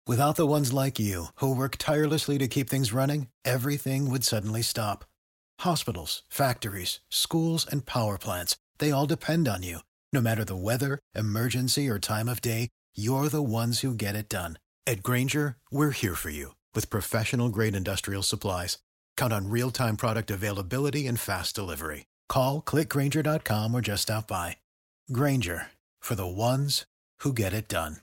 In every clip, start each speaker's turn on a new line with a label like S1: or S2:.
S1: Without the ones like you, who work tirelessly to keep things running, everything would suddenly stop. Hospitals, factories, schools, and power plants, they all depend on you. No matter the weather, emergency, or time of day, you're the ones who get it done. At Grainger, we're here for you with professional-grade industrial supplies. Count on real-time product availability and fast delivery. Call, click Grainger.com, or just stop by. Grainger, for the ones who get it done.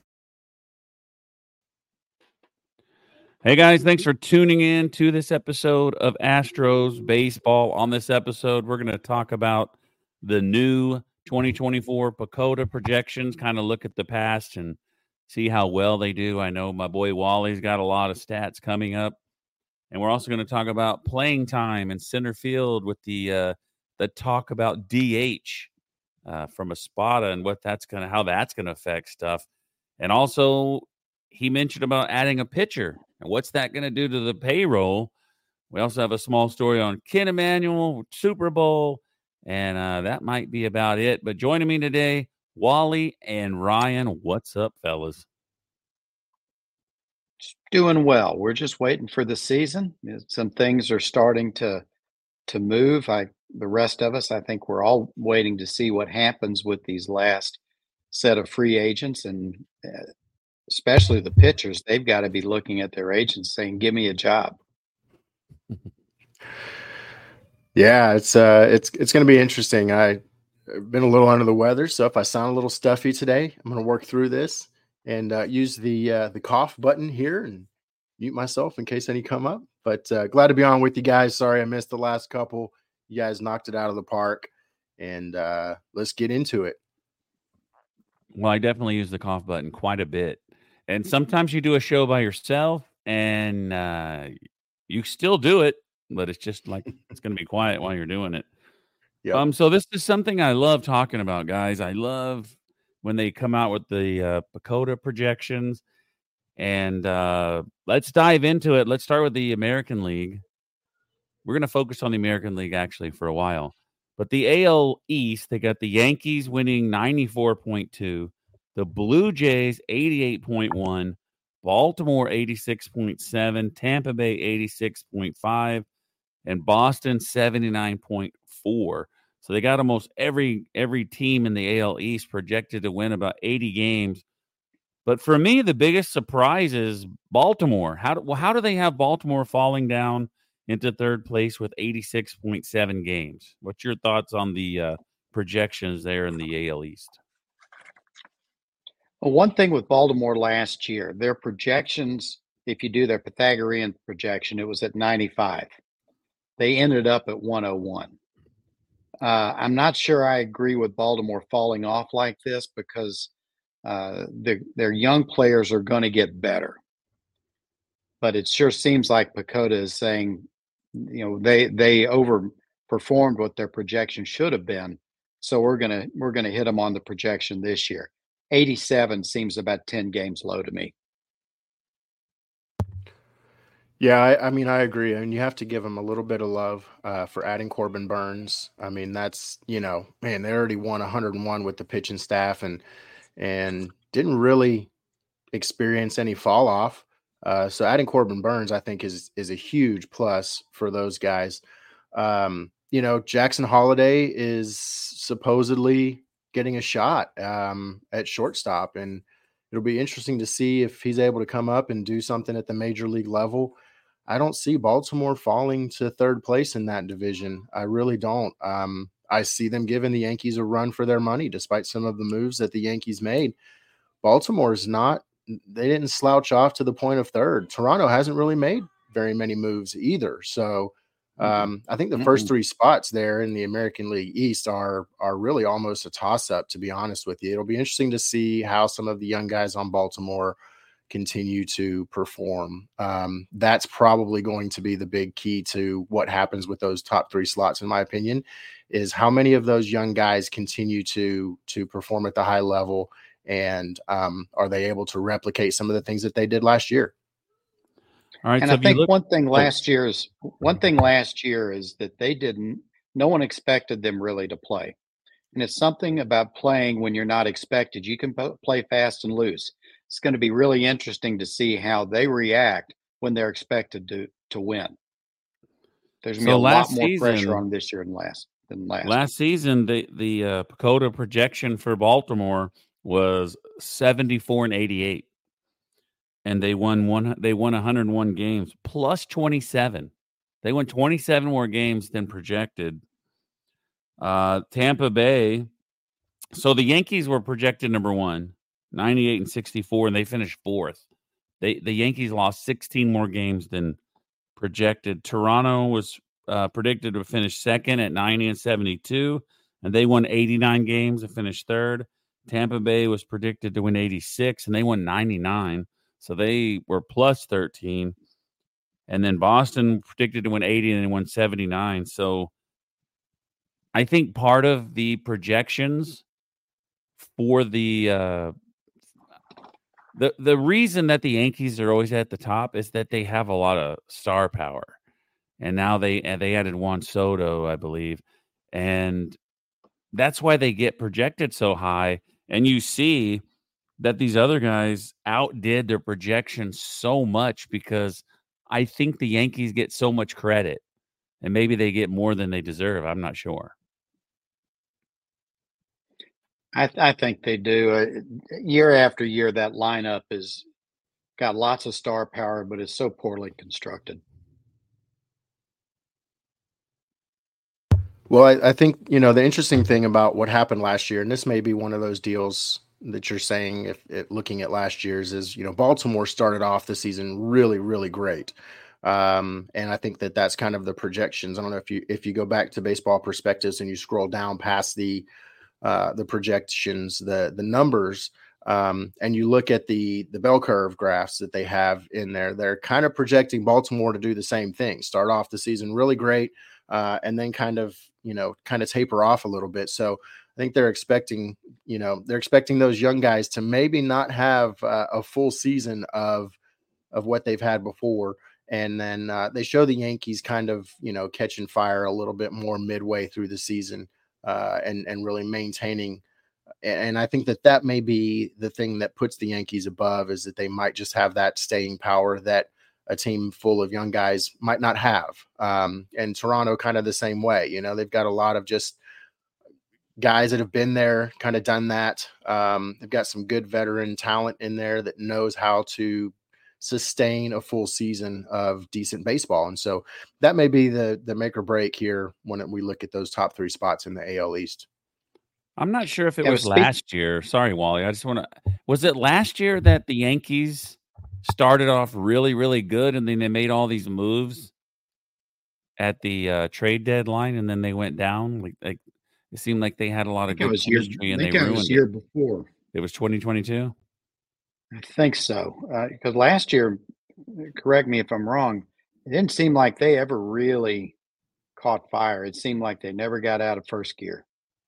S2: Hey guys, thanks for tuning in to this episode of Astros Baseball. On this episode, we're going to talk about the new 2024 PECOTA projections, kind of look at the past and see how well they do. I know my boy Wally's got a lot of stats coming up. And we're also going to talk about playing time in center field with the talk about DH from Espada and how that's going to affect stuff. And also, he mentioned about adding a pitcher. And what's that going to do to the payroll? We also have a small story on Ken Emanuel, Super Bowl, and that might be about it. But joining me today, Wally and Ryan. What's up, fellas?
S3: Doing well. We're just waiting for the season. Some things are starting to move. The rest of us, I think we're all waiting to see what happens with these last set of free agents, and especially the pitchers. They've got to be looking at their agents saying, "Give me a job."
S4: Yeah, it's going to be interesting. I've been a little under the weather, so if I sound a little stuffy today, I'm going to work through this and use the cough button here and mute myself in case any come up. But glad to be on with you guys. Sorry I missed the last couple. You guys knocked it out of the park, and let's get into it.
S2: Well, I definitely use the cough button quite a bit. And sometimes you do a show by yourself and you still do it, but it's just like it's going to be quiet while you're doing it.
S4: Yep.
S2: So this is something I love talking about, guys. I love when they come out with the PECOTA projections. And let's dive into it. Let's start with the American League. We're going to focus on the American League actually for a while. But the AL East, they got the Yankees winning 94.2, the Blue Jays 88.1, Baltimore 86.7, Tampa Bay 86.5, and Boston 79.4. So they got almost every team in the AL East projected to win about 80 games. But for me, the biggest surprise is Baltimore. How do they have Baltimore falling down into third place with 86.7 games? What's your thoughts on the projections there in the AL East?
S3: Well, one thing with Baltimore last year, their projections, if you do their Pythagorean projection, it was at 95. They ended up at 101. I'm not sure I agree with Baltimore falling off like this because their young players are going to get better. But it sure seems like PECOTA is saying, they overperformed what their projection should have been. So we're gonna hit them on the projection this year. 87 seems about 10 games low to me.
S4: Yeah, I mean, I agree. I mean, you have to give them a little bit of love for adding Corbin Burns. I mean, that's, man, they already won 101 with the pitching staff and didn't really experience any fall off. So adding Corbin Burns, I think, is a huge plus for those guys. Jackson Holiday is supposedly getting a shot at shortstop, and it'll be interesting to see if he's able to come up and do something at the major league level. I don't see Baltimore falling to third place in that division. I really don't. I see them giving the Yankees a run for their money, despite some of the moves that the Yankees made. Baltimore's not. They didn't slouch off to the point of third. Toronto hasn't really made very many moves either. So I think the first three spots there in the American League East are really almost a toss-up, to be honest with you. It'll be interesting to see how some of the young guys on Baltimore continue to perform. That's probably going to be the big key to what happens with those top three slots, in my opinion, is how many of those young guys continue to perform at the high level, and are they able to replicate some of the things that they did last year?
S3: All right. And so I think one thing last year is that no one expected them really to play. And it's something about playing when you're not expected. You can play fast and loose. it's going to be really interesting to see how they react when they're expected to win. There's going to be a lot more pressure on this year than last.
S2: Last season, the Pacoda projection for Baltimore was 74-88, and they won 101 games plus 27. They won 27 more games than projected. Tampa Bay. So the Yankees were projected number 1, 98-64, and they finished 4th. The Yankees lost 16 more games than projected. Toronto was predicted to finish 2nd at 90-72, and they won 89 games and finished 3rd. Tampa Bay was predicted to win 86, and they won 99, so they were plus 13. And then Boston predicted to win 80, and they won 79. So I think part of the projections for the reason that the Yankees are always at the top is that they have a lot of star power. And now they added Juan Soto, I believe. And that's why they get projected so high. And you see that these other guys outdid their projections so much because I think the Yankees get so much credit. And maybe they get more than they deserve. I'm not sure.
S3: I think they do. Year after year, that lineup has got lots of star power, but it's so poorly constructed.
S4: Well, I think, the interesting thing about what happened last year, and this may be one of those deals that you're saying, if looking at last year's, is, Baltimore started off the season really, really great. And I think that's kind of the projections. I don't know if you go back to Baseball Perspectives and you scroll down past the projections, the numbers, and you look at the bell curve graphs that they have in there, they're kind of projecting Baltimore to do the same thing, start off the season really great, and then kind of taper off a little bit. So I think they're expecting those young guys to maybe not have a full season of what they've had before. And then they show the Yankees kind of, catching fire a little bit more midway through the season. And really maintaining. And I think that may be the thing that puts the Yankees above, is that they might just have that staying power that a team full of young guys might not have. And Toronto kind of the same way. They've got a lot of just guys that have been there, kind of done that. They've got some good veteran talent in there that knows how to sustain a full season of decent baseball. And so that may be the make or break here when we look at those top 3 spots in the AL East.
S2: I'm not sure if it was last year. Sorry, Wally. Was it last year that the Yankees started off really, really good and then they made all these moves at the trade deadline and then they went down? Like it seemed like they had a lot of good chemistry and they ruined it.
S3: It was year before.
S2: It was 2022?
S3: I think so, because last year, correct me if I'm wrong, it didn't seem like they ever really caught fire. It seemed like they never got out of first gear.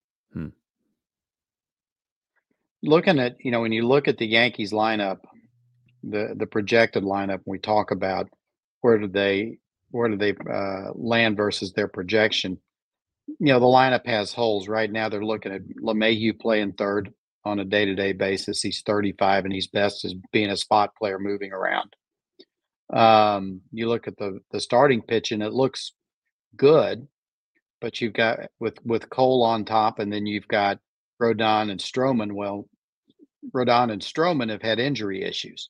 S3: Looking at, when you look at the Yankees lineup, the projected lineup, we talk about where do they land versus their projection. The lineup has holes. Right now they're looking at LeMahieu playing third on a day-to-day basis. He's 35 and he's best as being a spot player moving around. You look at the starting pitch and it looks good, but you've got with Cole on top, and then you've got Rodon and Stroman. Well, Rodon and Stroman have had injury issues.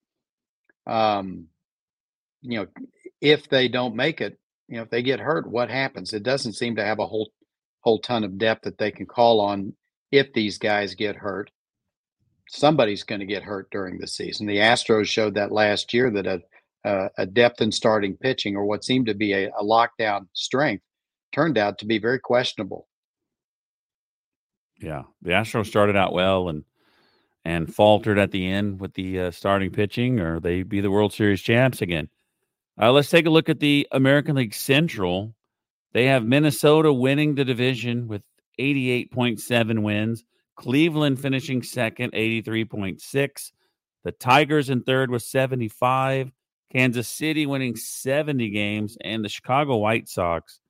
S3: If they don't make it, if they get hurt, what happens? It doesn't seem to have a whole ton of depth that they can call on. If these guys get hurt, somebody's going to get hurt during the season. The Astros showed that last year, that a depth in starting pitching, or what seemed to be a lockdown strength, turned out to be very questionable.
S2: Yeah, the Astros started out well and faltered at the end with the starting pitching, or they'd be the World Series champs again. Let's take a look at the American League Central. They have Minnesota winning the division with 88.7 wins. Cleveland finishing second, 83.6. The Tigers in third with 75. Kansas City winning 70 games. And the Chicago White Sox,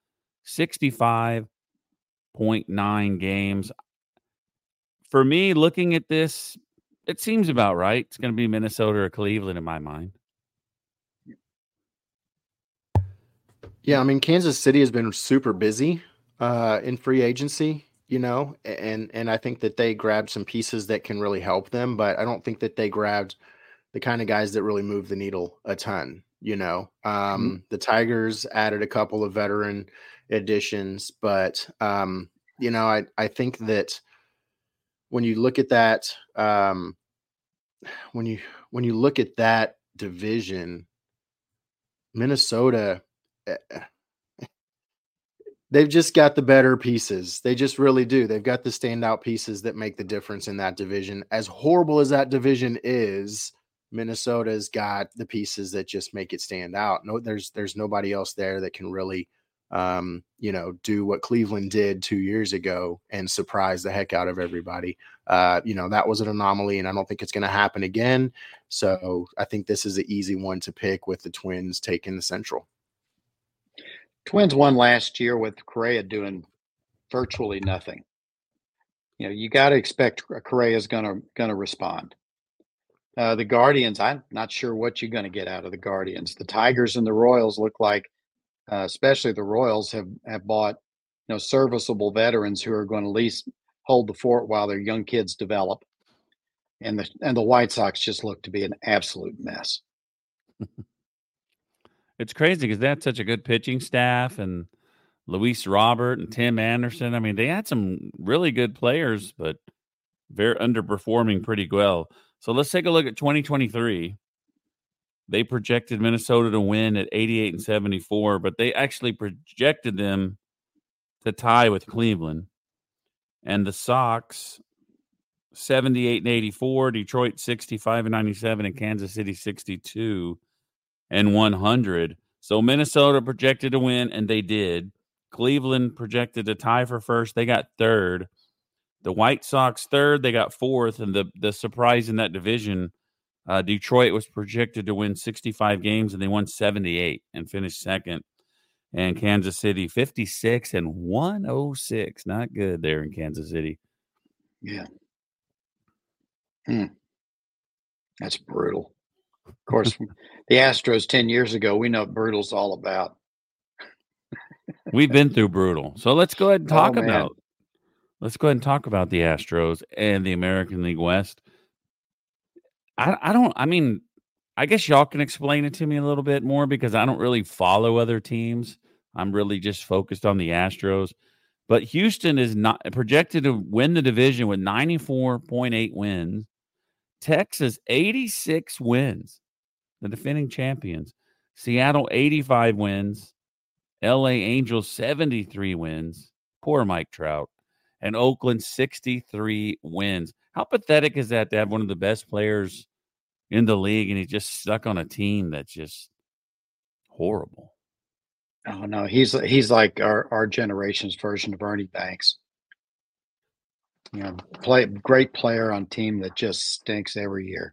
S2: 65.9 games. For me, looking at this, It seems about right. It's going to be Minnesota or Cleveland in my mind.
S4: Yeah, I mean, Kansas City has been super busy in free agency, and I think that they grabbed some pieces that can really help them, but I don't think that they grabbed the kind of guys that really move the needle a ton. The Tigers added a couple of veteran additions, but I think that when you look at that, when you look at that division, Minnesota, they've just got the better pieces. They just really do. They've got the standout pieces that make the difference in that division. As horrible as that division is, Minnesota's got the pieces that just make it stand out. No, there's nobody else there that can really, do what Cleveland did 2 years ago and surprise the heck out of everybody. That was an anomaly, and I don't think it's going to happen again. So I think this is an easy one to pick with the Twins taking the Central.
S3: Twins won last year with Correa doing virtually nothing. You got to expect Correa is going to respond. The Guardians, I'm not sure what you're going to get out of the Guardians. The Tigers and the Royals look like, especially the Royals, have bought serviceable veterans who are going to at least hold the fort while their young kids develop. And the White Sox just look to be an absolute mess.
S2: It's crazy because they had such a good pitching staff, and Luis Robert and Tim Anderson. I mean, they had some really good players, but they're underperforming pretty well. So let's take a look at 2023. They projected Minnesota to win at 88-74, but they actually projected them to tie with Cleveland. And the Sox, 78-84, Detroit 65-97, and Kansas City 62-100. So Minnesota projected to win, and they did. Cleveland projected to tie for first. They got third. The White Sox third. They got fourth. And the surprise in that division, Detroit was projected to win 65 games, and they won 78 and finished second. And Kansas City 56-106. Not good there in Kansas City.
S3: Yeah. That's brutal. Of course, the Astros 10 years ago, we know what brutal's all about.
S2: We've been through brutal. So let's go ahead and talk about the Astros and the American League West. I guess y'all can explain it to me a little bit more because I don't really follow other teams. I'm really just focused on the Astros. But Houston is not projected to win the division with 94.8 wins. Texas, 86 wins, the defending champions. Seattle, 85 wins. LA Angels, 73 wins. Poor Mike Trout. And Oakland, 63 wins. How pathetic is that to have one of the best players in the league and he's just stuck on a team that's just horrible?
S3: Oh, no, he's like our generation's version of Ernie Banks. Great player on team that just stinks every year.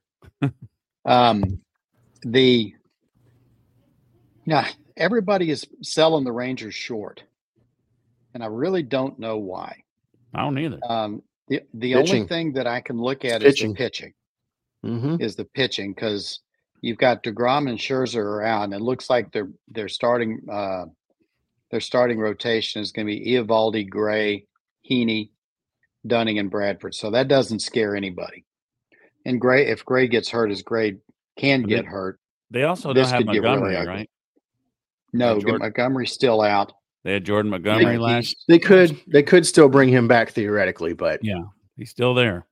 S3: Everybody is selling the Rangers short, and I really don't know why.
S2: I don't either.
S3: The only thing that I can look at is the pitching.
S4: Mm-hmm.
S3: Is the pitching, because you've got DeGrom and Scherzer are out, and it looks like their starting rotation is going to be Eovaldi, Gray, Heaney, Dunning, and Bradford. So that doesn't scare anybody. And Gray, if Gray gets hurt, as Gray can get hurt.
S2: They also don't have Montgomery, really right?
S3: No, Montgomery's still out.
S2: They had Jordan Montgomery last.
S4: They could still bring him back theoretically, but
S2: yeah, he's still there.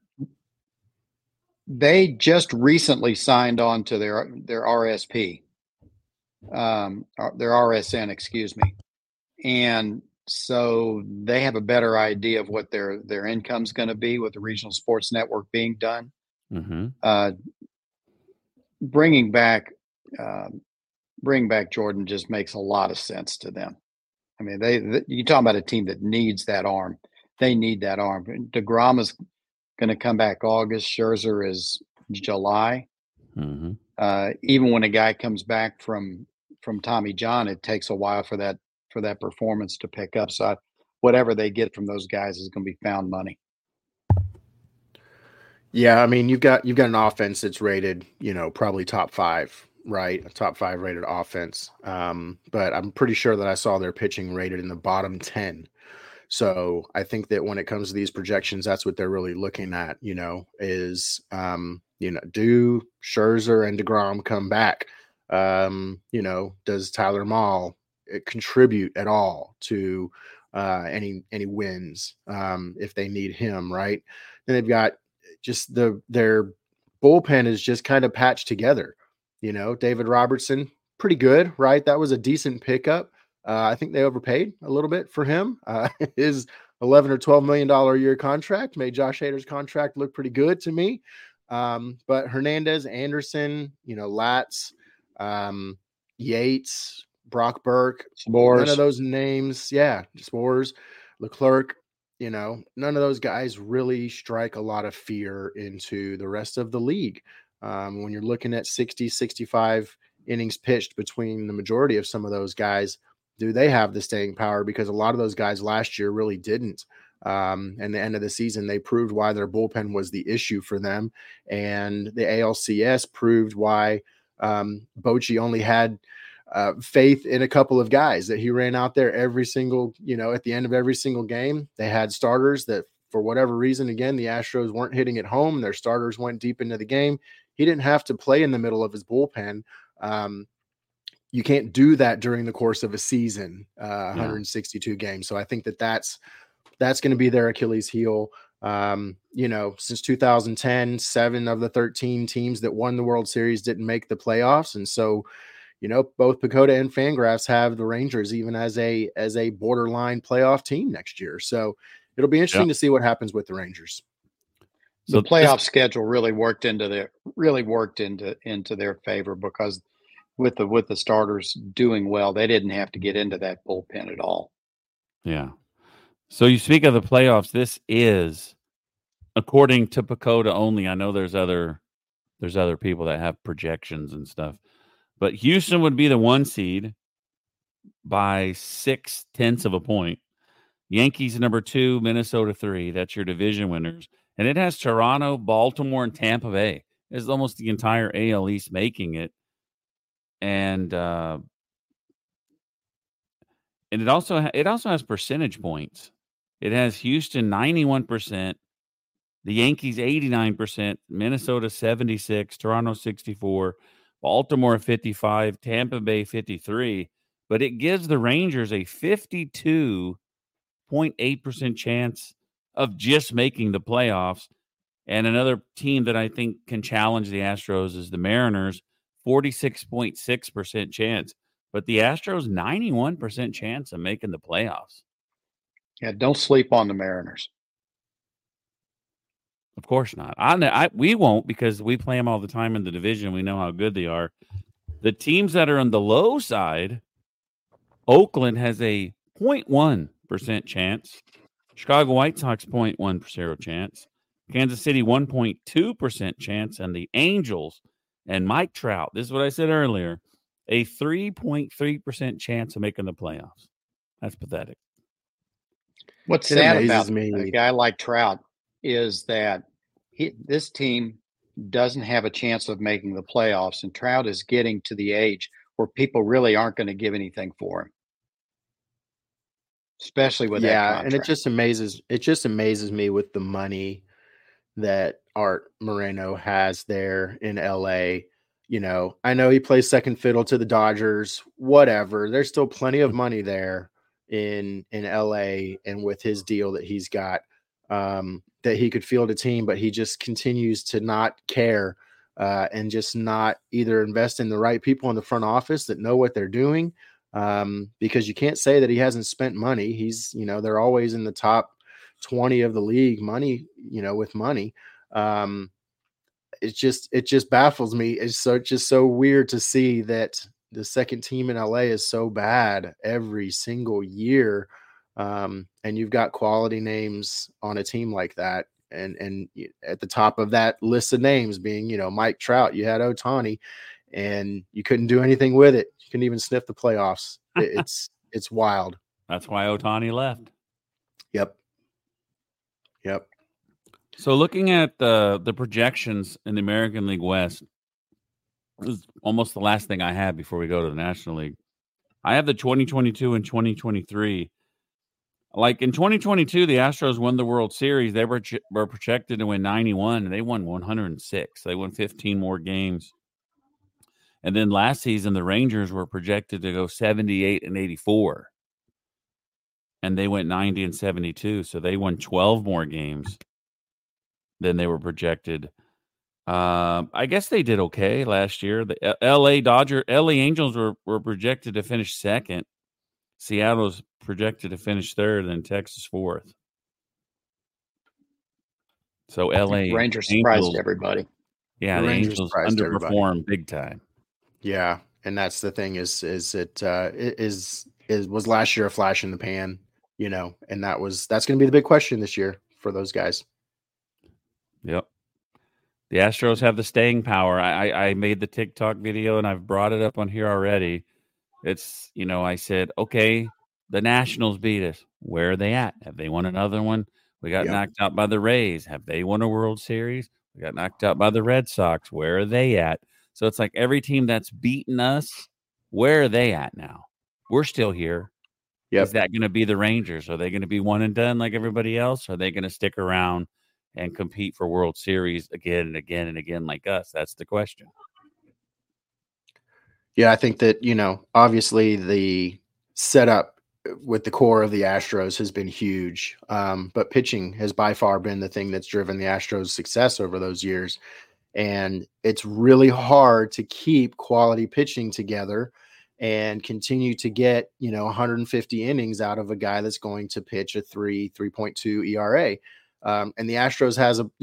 S3: They just recently signed on to their RSP, their RSN, excuse me, and so they have a better idea of what their income's going to be with the regional sports network being done.
S2: Mm-hmm.
S3: Bringing back Jordan just makes a lot of sense to them. I mean, you talk about a team that needs that arm. They need that arm. DeGrom is going to come back August. Scherzer is July.
S2: Mm-hmm.
S3: Even when a guy comes back from Tommy John, it takes a while for that performance to pick up. So whatever they get from those guys is going to be found money.
S4: Yeah, I mean, you've got an offense that's rated, probably top 5, right? A top 5 rated offense. But I'm pretty sure that I saw their pitching rated in the bottom 10. So I think that when it comes to these projections, that's what they're really looking at, is do Scherzer and DeGrom come back? Does Tyler Mahle contribute at all to any wins if they need him, right? And they've got just their bullpen is just kind of patched together. David Robertson, pretty good, right? That was a decent pickup. I think they overpaid a little bit for him. His $11 or $12 million a year contract made Josh Hader's contract look pretty good to me. But Hernandez, Anderson, Latz, Yates, Brock Burke, none of those names. Yeah, Spores, Leclerc, none of those guys really strike a lot of fear into the rest of the league. When you're looking at 60, 65 innings pitched between the majority of some of those guys, do they have the staying power? Because a lot of those guys last year really didn't. And the end of the season, they proved why their bullpen was the issue for them. And the ALCS proved why Bochy only had faith in a couple of guys, that he ran out there every single, at the end of every single game. They had starters that, for whatever reason, again, the Astros weren't hitting at home. Their starters went deep into the game. He didn't have to play in the middle of his bullpen. You can't do that during the course of a season, 162 games. So I think that's going to be their Achilles heel. Since 2010, 7 of the 13 teams that won the World Series didn't make the playoffs. And so, both PECOTA and Fangraphs have the Rangers even as a borderline playoff team next year. So it'll be interesting to see what happens with the Rangers.
S3: So the playoff schedule really worked into their favor, because with the starters doing well, they didn't have to get into that bullpen at all.
S2: Yeah. So you speak of the playoffs. This is, according to PECOTA only. I know there's other people that have projections and stuff, but Houston would be the 1 seed by 0.6 of a point. Yankees number 2, Minnesota 3. That's your division winners, and it has Toronto, Baltimore, and Tampa Bay. It's almost the entire AL East making it. And it also has percentage points. It has Houston 91%, the Yankees 89%, Minnesota 76%, Toronto 64%, Baltimore 55%, Tampa Bay 53%. But it gives the Rangers a 52.8% chance of just making the playoffs. And another team that I think can challenge the Astros is the Mariners. 46.6% chance, but the Astros 91% chance of making the playoffs.
S3: Yeah, don't sleep on the Mariners.
S2: Of course not. We won't, because we play them all the time in the division. We know how good they are. The teams that are on the low side, Oakland has a 0.1% chance. Chicago White Sox 0.1% chance. Kansas City 1.2% chance, and the Angels and Mike Trout, this is what I said earlier, a 3.3% chance of making the playoffs. That's pathetic.
S3: What's sad about a guy like Trout is that this team doesn't have a chance of making the playoffs, and Trout is getting to the age where people really aren't going to give anything for him, especially with that contract.
S4: And it just amazes me with the money that Art Moreno has there in LA. I know he plays second fiddle to the Dodgers, whatever. There's still plenty of money there in LA, and with his deal that he's got, that he could field a team, but he just continues to not care and just not either invest in the right people in the front office that know what they're doing. Because you can't say that he hasn't spent money. He's, they're always in the top 20 of the league with money. It just baffles me. It's just so weird to see that the second team in LA is so bad every single year. And you've got quality names on a team like that. And at the top of that list of names being, Mike Trout, you had Ohtani, and you couldn't do anything with it. You couldn't even sniff the playoffs. It's wild.
S2: That's why Ohtani left.
S4: Yep.
S2: So looking at the projections in the American League West, this is almost the last thing I have before we go to the National League. I have the 2022 and 2023. Like in 2022, the Astros won the World Series. They were projected to win 91, and they won 106. They won 15 more games. And then last season, the Rangers were projected to go 78 and 84. And they went 90 and 72. So they won 12 more games than they were projected. I guess they did okay last year. The LA Angels were projected to finish second. Seattle's projected to finish third, and Texas fourth. So LA
S3: Rangers surprised everybody.
S2: Yeah, the Angels underperformed big time.
S4: Yeah, and that's the thing was last year a flash in the pan, and that's going to be the big question this year for those guys.
S2: Yep. The Astros have the staying power. I made the TikTok video and I've brought it up on here already. It's, I said, okay, the Nationals beat us. Where are they at? Have they won another one? We got knocked out by the Rays. Have they won a World Series? We got knocked out by the Red Sox. Where are they at? So it's like every team that's beaten us, where are they at now? We're still here. Yep. Is that going to be the Rangers? Are they going to be one and done like everybody else? Are they going to stick around and compete for World Series again and again and again like us? That's the question.
S4: Yeah, I think that, obviously the setup with the core of the Astros has been huge, but pitching has by far been the thing that's driven the Astros' success over those years. And it's really hard to keep quality pitching together and continue to get, 150 innings out of a guy that's going to pitch a 3.2 ERA. And the Astros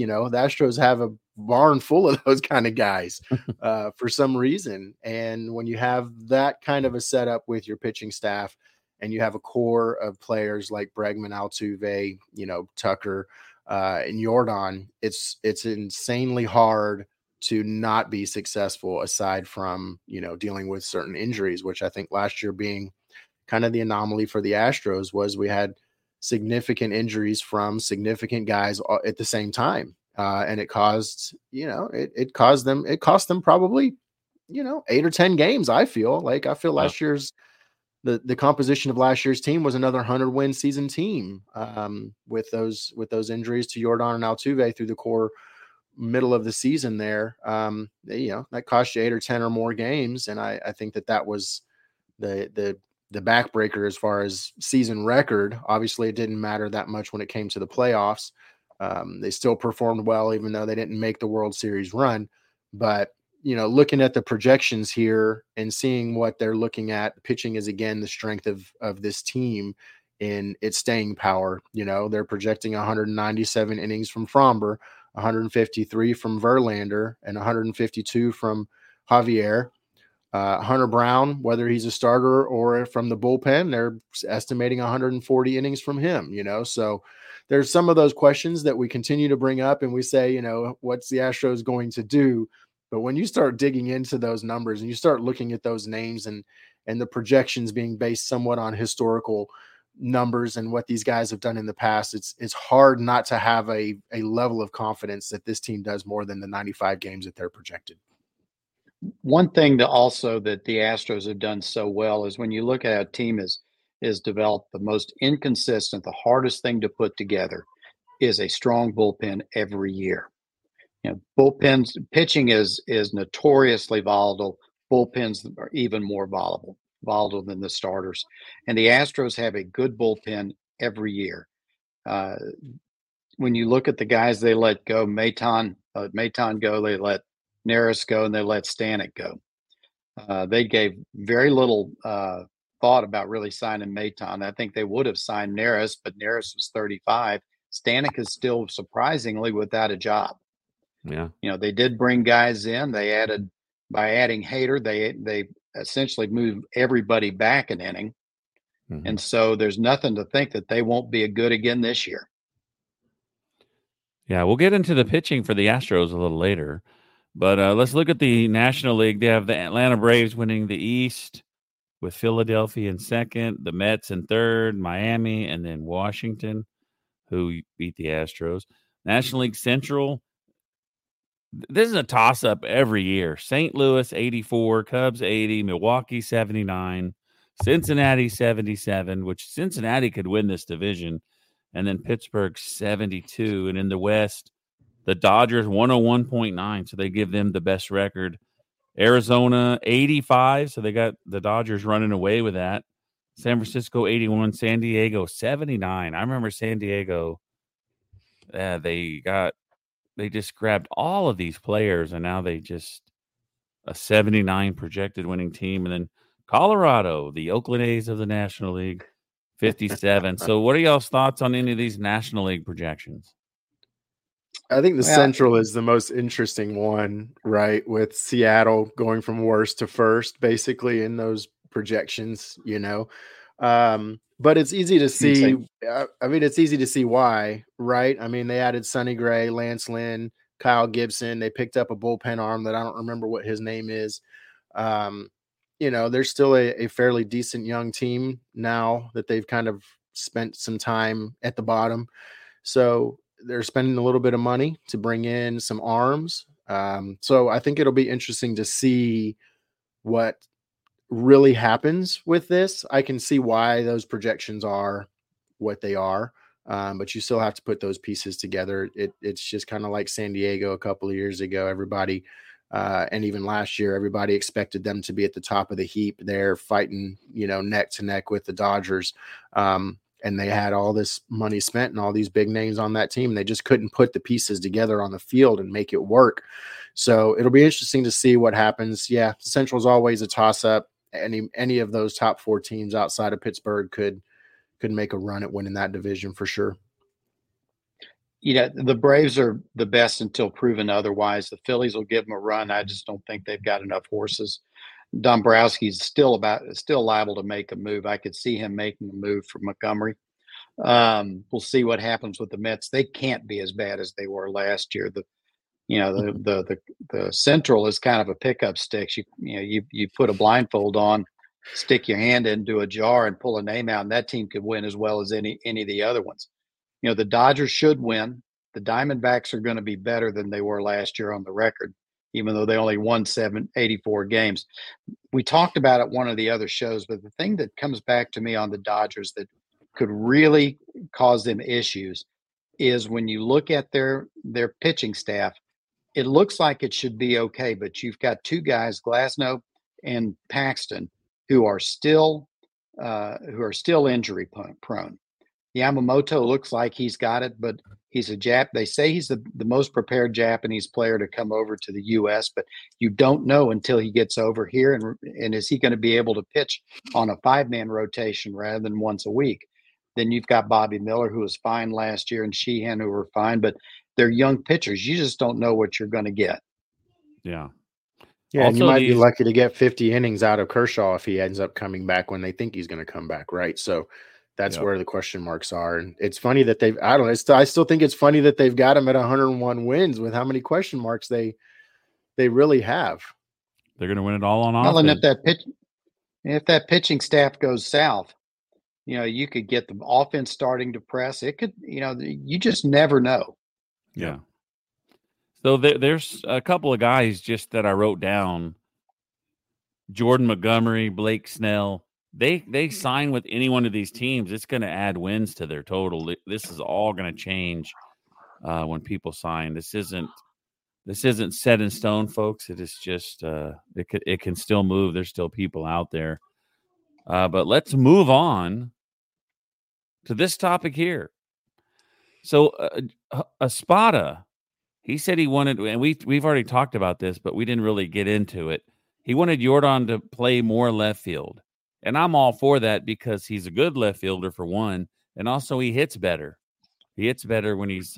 S4: have a barn full of those kind of guys for some reason. And when you have that kind of a setup with your pitching staff and you have a core of players like Bregman, Altuve, Tucker, and Yordan, it's insanely hard to not be successful aside from, dealing with certain injuries, which I think last year being kind of the anomaly for the Astros was we had significant injuries from significant guys at the same time. And it caused, it cost them probably, 8 or 10 games. I feel last year's the composition of last year's team was another 100-win season team with those injuries to Yordan and Altuve through the core middle of the season there. That cost you 8 or 10 or more games. And I think that was the backbreaker as far as season record. Obviously it didn't matter that much when it came to the playoffs. They still performed well, even though they didn't make the World Series run. But, looking at the projections here and seeing what they're looking at, pitching is again the strength of this team in its staying power. They're projecting 197 innings from Fromber, 153 from Verlander, and 152 from Javier. Hunter Brown, whether he's a starter or from the bullpen, they're estimating 140 innings from him, so there's some of those questions that we continue to bring up and we say, what's the Astros going to do? But when you start digging into those numbers and you start looking at those names and the projections being based somewhat on historical numbers and what these guys have done in the past, it's hard not to have a level of confidence that this team does more than the 95 games that they're projected.
S3: One thing that the Astros have done so well is when you look at how a team is developed, the most inconsistent, the hardest thing to put together is a strong bullpen every year. Bullpens, pitching is notoriously volatile. Bullpens are even more volatile than the starters. And the Astros have a good bullpen every year. When you look at the guys they let go, Maton go, they let Neris go, and they let Stanek go. They gave very little thought about really signing Maton. I think they would have signed Neris, but Neris was 35. Stanek is still surprisingly without a job.
S2: Yeah.
S3: They did bring guys in. By adding Hader, they essentially moved everybody back an inning. Mm-hmm. And so there's nothing to think that they won't be good again this year.
S2: Yeah, we'll get into the pitching for the Astros a little later. But let's look at the National League. They have the Atlanta Braves winning the East with Philadelphia in second, the Mets in third, Miami, and then Washington, who beat the Astros. National League Central, this is a toss-up every year. St. Louis, 84, Cubs, 80, Milwaukee, 79, Cincinnati, 77, which Cincinnati could win this division, and then Pittsburgh, 72. And in the West, the Dodgers, 101.9, so they give them the best record. Arizona, 85, so they got the Dodgers running away with that. San Francisco, 81, San Diego, 79. I remember San Diego, they just grabbed all of these players, and now they just a 79 projected winning team. And then Colorado, the Oakland A's of the National League, 57. So what are y'all's thoughts on any of these National League projections?
S4: I think the Central is the most interesting one, right? With Seattle going from worst to first, basically, in those projections, but it's easy to see. It's easy to see why, right? I mean, they added Sonny Gray, Lance Lynn, Kyle Gibson. They picked up a bullpen arm that I don't remember what his name is. They're still a fairly decent young team now that they've kind of spent some time at the bottom. So they're spending a little bit of money to bring in some arms. So I think it'll be interesting to see what really happens with this. I can see why those projections are what they are, but you still have to put those pieces together. It's just kind of like San Diego a couple of years ago. Everybody, and even last year, everybody expected them to be at the top of the heap. They're fighting, neck to neck with the Dodgers. And they had all this money spent and all these big names on that team. They just couldn't put the pieces together on the field and make it work. So it'll be interesting to see what happens. Yeah, Central is always a toss-up. Any of those top four teams outside of Pittsburgh could make a run at winning that division for sure.
S3: The Braves are the best until proven otherwise. The Phillies will give them a run. I just don't think they've got enough horses. Dombrowski's still liable to make a move. I could see him making a move for Montgomery. We'll see what happens with the Mets. They can't be as bad as they were last year. The Central is kind of a pickup stick. You put a blindfold on, stick your hand into a jar and pull a name out, and that team could win as well as any of the other ones. The Dodgers should win. The Diamondbacks are going to be better than they were last year on the record, even though they only won 84 games. We talked about it one of the other shows, but the thing that comes back to me on the Dodgers that could really cause them issues is when you look at their pitching staff, it looks like it should be okay, but you've got two guys, Glasnow and Paxton, who are still injury prone. Yamamoto looks like he's got it, but he's a Jap. They say he's the most prepared Japanese player to come over to the U.S., but you don't know until he gets over here. And is he going to be able to pitch on a 5-man rotation rather than once a week? Then you've got Bobby Miller, who was fine last year, and Sheehan, who were fine, but they're young pitchers. You just don't know what you're going to get.
S2: Yeah.
S4: Yeah, and you might be lucky to get 50 innings out of Kershaw if he ends up coming back when they think he's going to come back, right? So that's where the question marks are. And it's funny that I still think it's funny that they've got him at 101 wins with how many question marks they really have.
S2: They're going to win it all on offense.
S3: Well, and if that pitching staff goes south, you could get the offense starting to press. It could, you just never know.
S2: Yeah. So there's a couple of guys just that I wrote down. Jordan Montgomery, Blake Snell. They sign with any one of these teams, it's going to add wins to their total. This is all going to change when people sign. This isn't set in stone, folks. It is just it can still move. There's still people out there. But let's move on to this topic here. So Espada, he said he wanted, and we've already talked about this, but we didn't really get into it. He wanted Yordan to play more left field. And I'm all for that because he's a good left fielder for one, and also he hits better. He hits better when he's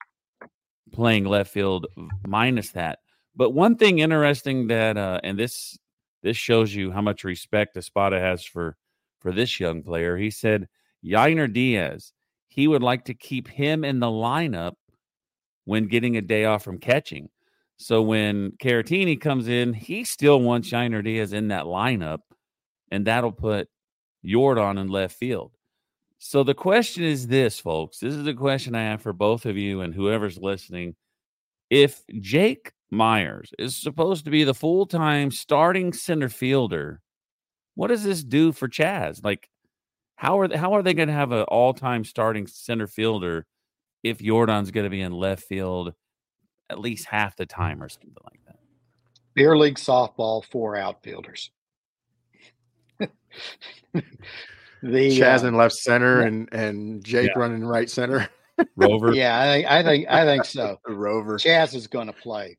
S2: playing left field minus that. But one thing interesting that, and this shows you how much respect Espada has for this young player. He said Yainer Diaz, he would like to keep him in the lineup when getting a day off from catching. So when Caratini comes in, he still wants Yainer Diaz in that lineup, and that'll put Yordan in left field. So the question is this, folks. This is a question I have for both of you and whoever's listening. If Jake Myers is supposed to be the full-time starting center fielder, what does this do for Chaz? Like, how are they going to have an all-time starting center fielder if Jordan's going to be in left field at least half the time or something like that?
S3: Beer league softball, 4 outfilders.
S4: Chaz in left center and Jake running right center.
S2: Rover.
S3: Yeah, I think so.
S4: Rover.
S3: Chaz is going to play.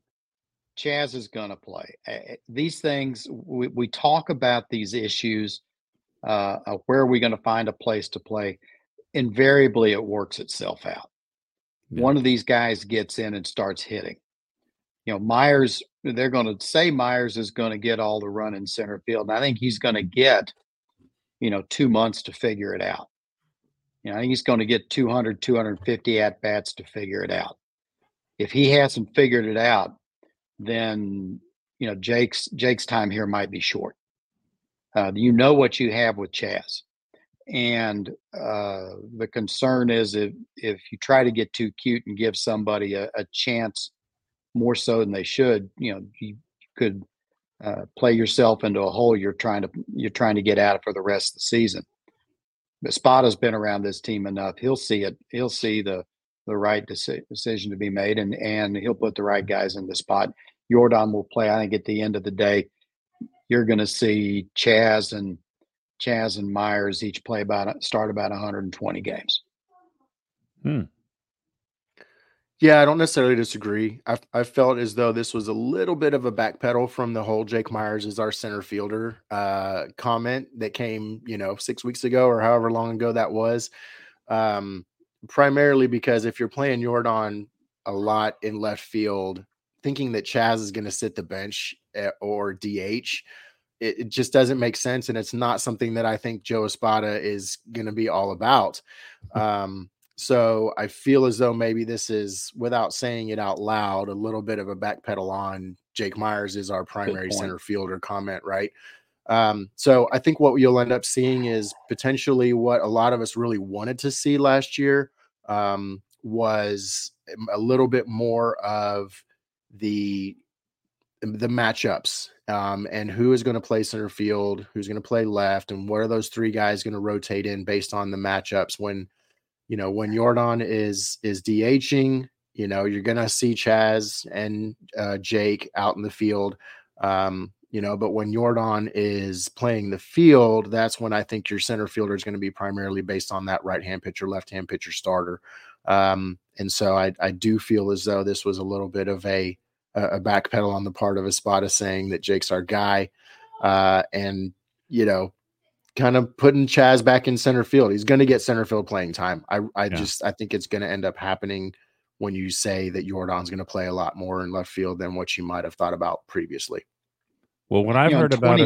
S3: These things, we talk about these issues. Where are we going to find a place to play? Invariably, it works itself out. Yeah. One of these guys gets in and starts hitting. Myers, they're going to say Myers is going to get all the run in center field. And I think he's going to get, 2 months to figure it out. I think he's going to get 200, 250 at-bats to figure it out. If he hasn't figured it out, then, Jake's time here might be short. What you have with Chaz. And the concern is if you try to get too cute and give somebody a chance more so than they should, you could play yourself into a hole you're trying to get out of for the rest of the season. But Spada's been around this team enough. He'll see it. He'll see the right decision to be made, and he'll put the right guys in the spot. Jordan will play. I think at the end of the day, you're going to see Chaz and Myers each start about 120 games.
S4: Yeah, I don't necessarily disagree. I felt as though this was a little bit of a backpedal from the whole Jake Myers is our center fielder comment that came, 6 weeks ago or however long ago that was. Primarily because if you're playing Jordan a lot in left field, thinking that Chaz is going to sit the bench or DH, it just doesn't make sense. And it's not something that I think Joe Espada is going to be all about. So I feel as though maybe this is, without saying it out loud, a little bit of a backpedal on Jake Myers is our primary center fielder comment, right? So I think what you'll end up seeing is potentially what a lot of us really wanted to see last year was a little bit more of the matchups and who is going to play center field, who's going to play left, and what are those 3 guys going to rotate in based on the matchups. When Jordan is DHing, you're going to see Chaz and Jake out in the field. But when Jordan is playing the field, that's when I think your center fielder is going to be primarily based on that right-hand pitcher, left-hand pitcher starter. And so I do feel as though this was a little bit of a backpedal on the part of Espada saying that Jake's our guy. And, kind of putting Chaz back in center field. He's going to get center field playing time. I think it's going to end up happening when you say that Jordan's going to play a lot more in left field than what you might have thought about previously.
S2: Well, what I've heard about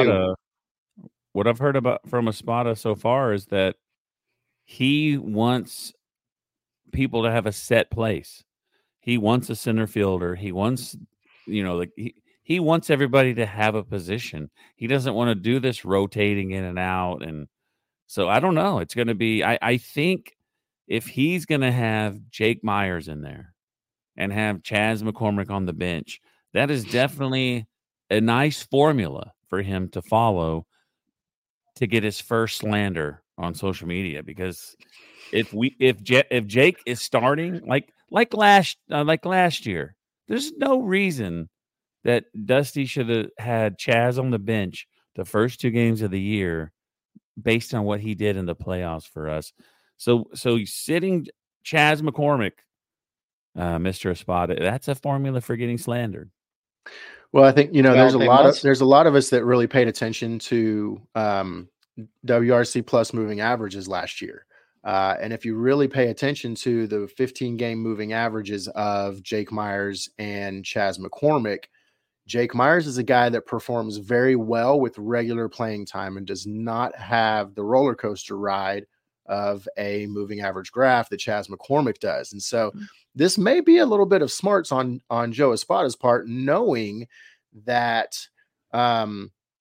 S2: from Espada so far is that he wants people to have a set place. He wants a center fielder. He wants, he wants everybody to have a position. He doesn't want to do this rotating in and out. And so I don't know. It's going to be, I think if he's going to have Jake Myers in there and have Chaz McCormick on the bench, that is definitely a nice formula for him to follow to get his first slander on social media. Because if Jake is starting like last year, there's no reason that Dusty should have had Chaz on the bench the first 2 games of the year based on what he did in the playoffs for us. So sitting Chaz McCormick, Mr. Espada, that's a formula for getting slandered.
S4: Well, I think, there's a lot of us that really paid attention to WRC plus moving averages last year. And if you really pay attention to the 15-game moving averages of Jake Myers and Chaz McCormick, Jake Myers is a guy that performs very well with regular playing time and does not have the roller coaster ride of a moving average graph that Chaz McCormick does. And so this may be a little bit of smarts on Joe Espada's part, knowing that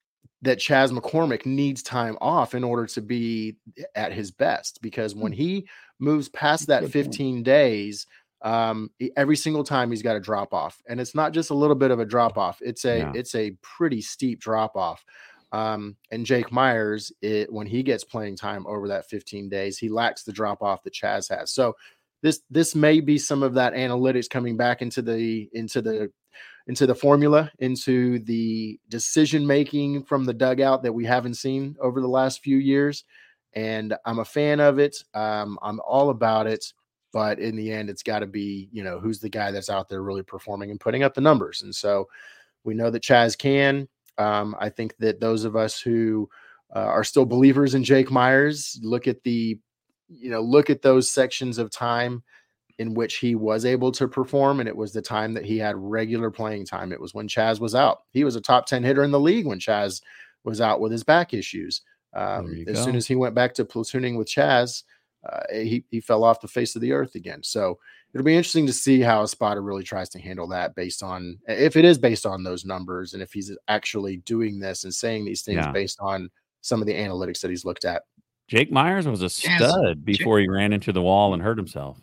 S4: that Chas McCormick needs time off in order to be at his best, because when he moves past that 15 days, every single time he's got a drop off, and it's not just a little bit of a drop off. It's a pretty steep drop off. And Jake Meyers, when he gets playing time over that 15 days, he lacks the drop off that Chas has. So this may be some of that analytics coming back into the formula, into the decision making from the dugout that we haven't seen over the last few years. And I'm a fan of it. I'm all about it. But in the end, it's got to be, who's the guy that's out there really performing and putting up the numbers. And so we know that Chas can. I think that those of us who are still believers in Jake Meyers look at those sections of time in which he was able to perform, and it was the time that he had regular playing time. It was when Chas was out. He was a top 10 hitter in the league when Chas was out with his back issues. As soon as he went back to platooning with Chas, he fell off the face of the earth again. So it'll be interesting to see how Espada really tries to handle that, if it is based on those numbers, and if he's actually doing this and saying these things based on some of the analytics that he's looked at.
S2: Jake Meyers was a stud before he ran into the wall and hurt himself.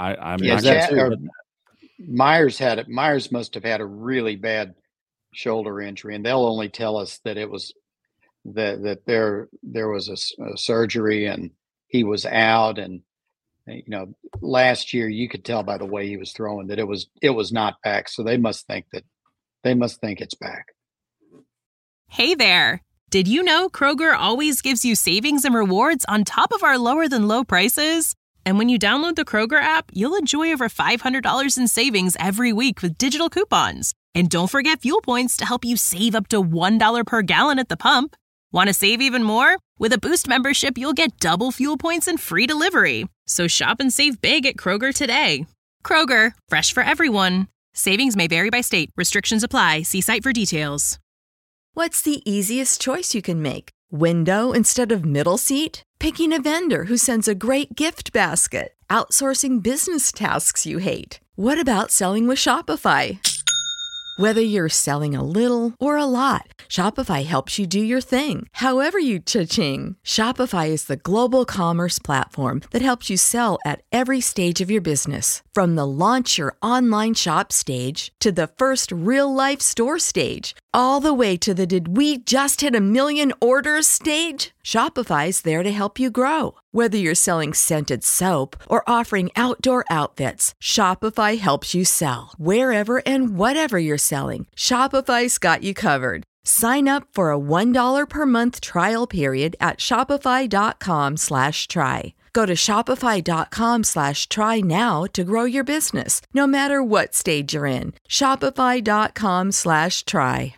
S3: Meyers must have had a really bad shoulder injury, and they'll only tell us that it was that there was a surgery and he was out. And last year you could tell by the way he was throwing that it was not back. So they must think it's back.
S5: Hey there. Did you know Kroger always gives you savings and rewards on top of our lower than low prices? And when you download the Kroger app, you'll enjoy over $500 in savings every week with digital coupons. And don't forget fuel points to help you save up to $1 per gallon at the pump. Want to save even more? With a Boost membership, you'll get double fuel points and free delivery. So shop and save big at Kroger today. Kroger, fresh for everyone. Savings may vary by state. Restrictions apply. See site for details.
S6: What's the easiest choice you can make? Window instead of middle seat? Picking a vendor who sends a great gift basket? Outsourcing business tasks you hate? What about selling with Shopify? Whether you're selling a little or a lot, Shopify helps you do your thing, however you cha-ching. Shopify is the global commerce platform that helps you sell at every stage of your business. From the launch your online shop stage to the first real-life store stage, all the way to the did we just hit 1 million orders stage. Shopify's there to help you grow. Whether you're selling scented soap or offering outdoor outfits, Shopify helps you sell. Wherever and whatever you're selling, Shopify's got you covered. Sign up for a $1 per month trial period at shopify.com/try. Go to shopify.com/try now to grow your business, no matter what stage you're in. Shopify.com/try.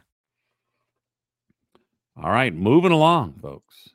S2: All right, moving along, folks.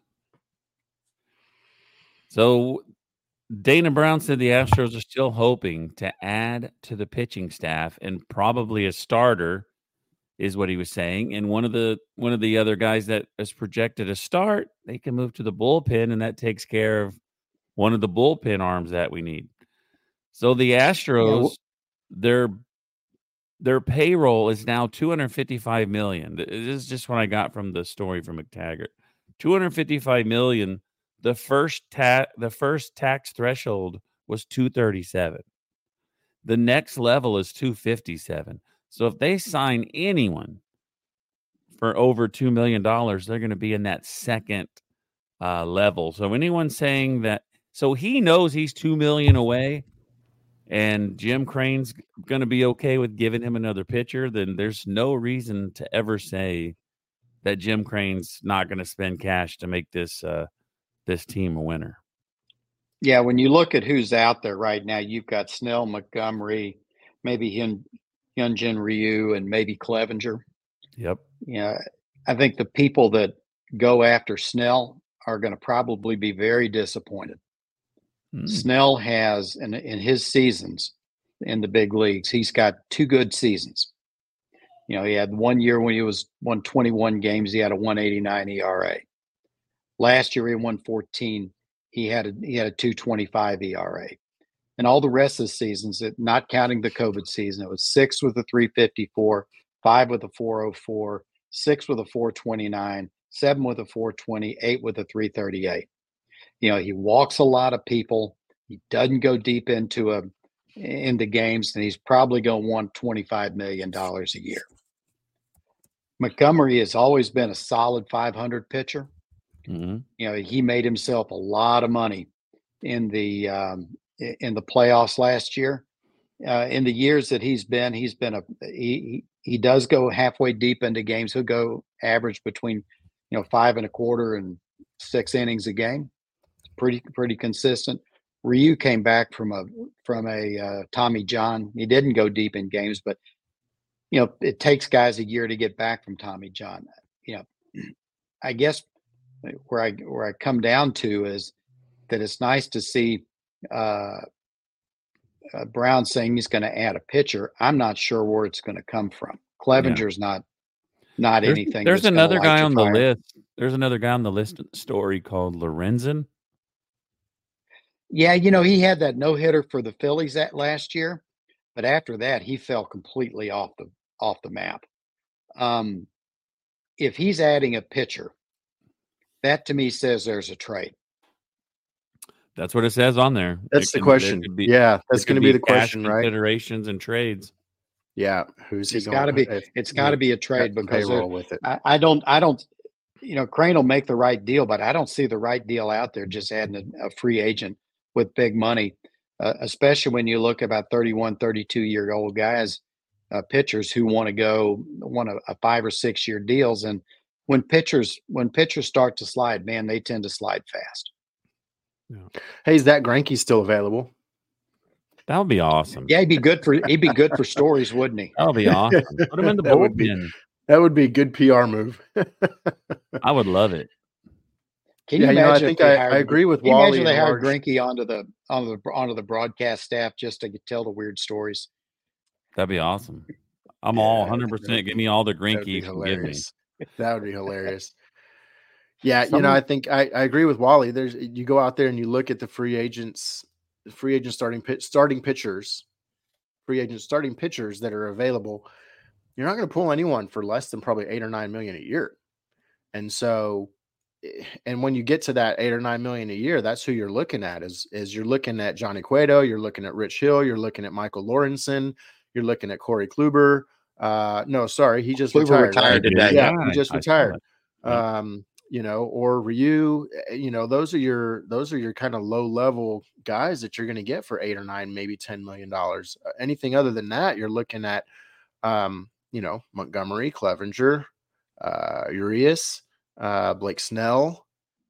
S2: So Dana Brown said the Astros are still hoping to add to the pitching staff, and probably a starter is what he was saying. And one of the other guys that is projected to start, they can move to the bullpen, and that takes care of one of the bullpen arms that we need. So the Astros, their payroll is now $255 million. This is just what I got from the story from McTaggart. $255 million. The first tax threshold was $237. The next level is $257. So if they sign anyone for over $2 million, they're going to be in that second level. So anyone saying that, so he knows he's $2 million away, and Jim Crane's going to be okay with giving him another pitcher, then there's no reason to ever say that Jim Crane's not going to spend cash to make this team a winner.
S3: Yeah, when you look at who's out there right now, you've got Snell, Montgomery, maybe Hyunjin Ryu, and maybe Clevenger.
S2: Yep.
S3: Yeah, I think the people that go after Snell are going to probably be very disappointed. Snell has, in his seasons in the big leagues, he's got 2 good seasons. He had 1 year when he won 21 games, he had a 1.89 ERA. Last year he won 14. He had a 2.25 ERA. And all the rest of the seasons, not counting the COVID season, it was 6 with a 3.54, 5 with a 4.04, 6 with a 4.29, 7 with a 420, 8 with a 338. He walks a lot of people. He doesn't go deep into games, and he's probably going to want $25 million a year. Montgomery has always been a solid 500 pitcher.
S2: Mm-hmm.
S3: He made himself a lot of money in the playoffs last year. In the years that he does go halfway deep into games. He'll go average between 5 1/4 and 6 innings a game. It's pretty consistent. Ryu came back from a Tommy John. He didn't go deep in games, but it takes guys a year to get back from Tommy John. I guess where I come down to is that it's nice to see Brown saying he's going to add a pitcher. I'm not sure where it's going to come from. Clevenger's not anything.
S2: There's another guy on the list. There's another guy on the list story called Lorenzen.
S3: Yeah, he had that no-hitter for the Phillies last year, but after that he fell completely off the map. If he's adding a pitcher, that to me says there's a trade.
S2: That's what it says on there.
S4: That's the question. That's going to be the question, right?
S2: Considerations and trades.
S4: Yeah, who's he?
S3: It's got to be a trade because
S4: with it.
S3: I don't. Crane will make the right deal, but I don't see the right deal out there. Just adding a free agent with big money, especially when you look about 31, 32-year-old guys, pitchers who want a 5 or 6 year deals. And when pitchers start to slide, man, they tend to slide fast.
S4: Yeah. Hey, is that Greinke still available?
S2: That would be awesome.
S3: Yeah, he'd be good for stories, wouldn't he?
S2: That would be awesome. Put him in the bullpen.
S4: That would be a good PR move.
S2: I would love it.
S3: Can you imagine?
S4: I think I agree with Wally.
S3: Imagine they hired Greinke onto the broadcast staff just to tell the weird stories.
S2: That'd be awesome. I'm all 100%. Give me all the Greinke you can give me.
S4: That would be hilarious. Yeah, I think I agree with Wally. You go out there and you look at the free agent starting pitchers that are available. You're not going to pull anyone for less than probably $8 or $9 million a year. And so, and when you get to that $8 or $9 million a year, that's who you're looking at. Is you're looking at Johnny Cueto, you're looking at Rich Hill, you're looking at Michael Lorenzen, you're looking at Corey Kluber. No, sorry, he just retired
S3: today.
S4: Yeah, he just retired. Or Ryu. Those are your kind of low level guys that you're going to get for $8 or $9, maybe $10 million. Anything other than that, you're looking at, Montgomery, Clevenger, Urias, Blake Snell,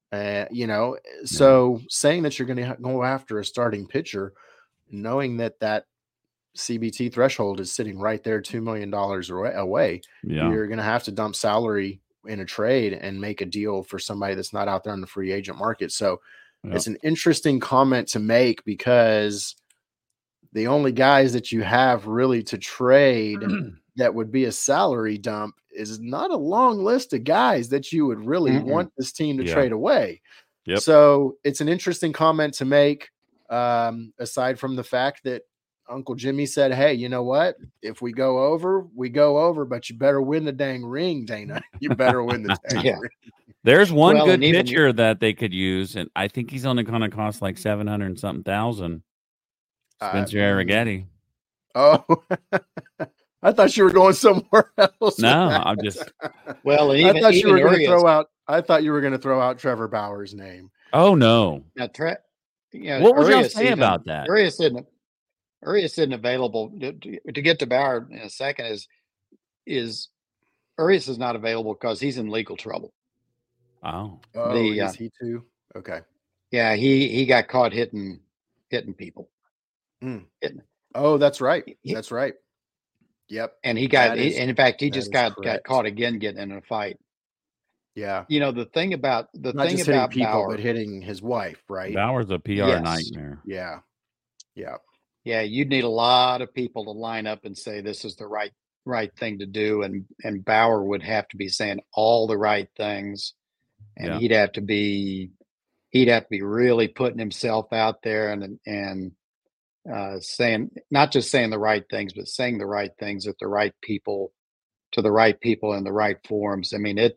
S4: so saying that you're going to go after a starting pitcher, knowing that CBT threshold is sitting right there, $2 million away, you're going to have to dump salary in a trade and make a deal for somebody that's not out there on the free agent market. So it's an interesting comment to make because the only guys that you have really to trade that would be a salary dump is not a long list of guys that you would really want this team to trade away.
S2: Yep.
S4: So it's an interesting comment to make, aside from the fact that Uncle Jimmy said, hey, you know what? If we go over, but you better win the dang ring, Dana. You better win the dang ring.
S2: There's one good pitcher that they could use, and I think he's only going to cost like 700 and something thousand. Spencer Arrighetti.
S4: Oh, I thought you were going somewhere else.
S2: No, I'm just.
S3: Well,
S4: I thought you were going to throw out. I thought you were going to throw out Trevor Bauer's name.
S2: Oh no!
S3: Now,
S2: what was y'all saying about that?
S3: Urias isn't available to get to Bauer in a second. Is Urias is not available because he's in legal trouble.
S2: Oh,
S4: is he too? Okay.
S3: Yeah, he got caught hitting people.
S4: Oh, that's right. That's right. Yep.
S3: And he just got caught again getting in a fight.
S4: Yeah.
S3: The thing about
S4: people,
S3: Bauer,
S4: but hitting his wife, right?
S2: Bauer's a PR nightmare.
S4: Yeah. Yeah.
S3: Yeah. You'd need a lot of people to line up and say this is the right thing to do. And Bauer would have to be saying all the right things. And he'd have to be really putting himself out there and saying, not just saying the right things, but saying the right things at the right people, to the right people in the right forums. I mean,